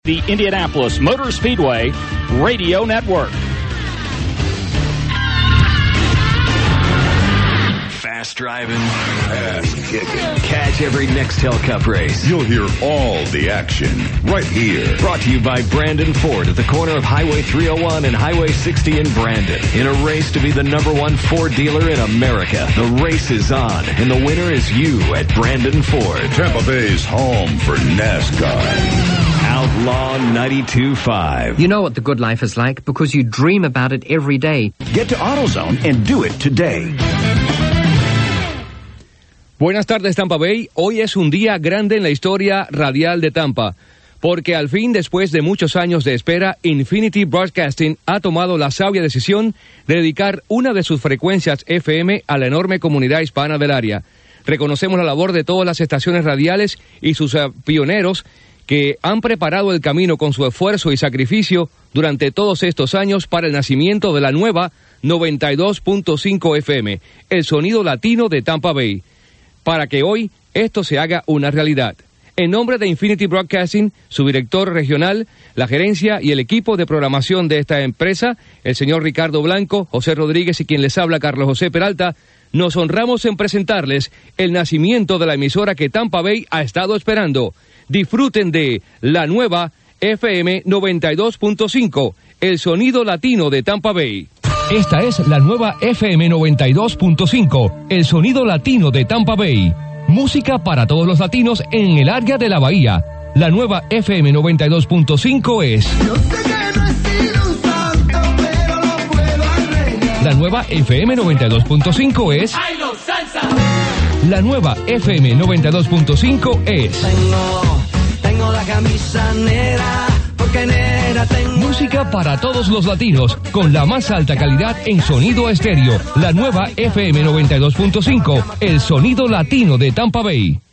The Indianapolis Motor Speedway Radio Network. Fast driving, ass kicking. Catch every Nextel Cup race. You'll hear all the action right here. Brought to you by Brandon Ford at the corner of Highway 301 and Highway 60 in Brandon. In a race to be the #1 Ford dealer in America. The race is on, and the winner is you at Brandon Ford. Tampa Bay's home for NASCAR. Outlaw 92.5. You know what the good life is like because you dream about it every day. Get to AutoZone and do it today. Buenas tardes, Tampa Bay. Hoy es un día grande en la historia radial de Tampa, porque al fin, después de muchos años de espera, Infinity Broadcasting ha tomado la sabia decisión de dedicar una de sus frecuencias FM a la enorme comunidad hispana del área. Reconocemos la labor de todas las estaciones radiales y sus pioneros que han preparado el camino con su esfuerzo y sacrificio durante todos estos años para el nacimiento de la nueva 92.5 FM, el sonido latino de Tampa Bay, para que hoy esto se haga una realidad. En nombre de Infinity Broadcasting, su director regional, la gerencia y el equipo de programación de esta empresa, el señor Ricardo Blanco, José Rodríguez y quien les habla, Carlos José Peralta, nos honramos en presentarles el nacimiento de la emisora que Tampa Bay ha estado esperando. Disfruten de la nueva FM 92.5, el sonido latino de Tampa Bay. Esta es la nueva FM 92.5, el sonido latino de Tampa Bay. Música para todos los latinos en el área de la Bahía. La nueva FM 92.5 es... La nueva FM 92.5 es... La nueva FM 92.5 es... Tengo la camisa negra, porque negra tengo... Música para todos los latinos, con la más alta calidad en sonido estéreo. La nueva FM 92.5, el sonido latino de Tampa Bay.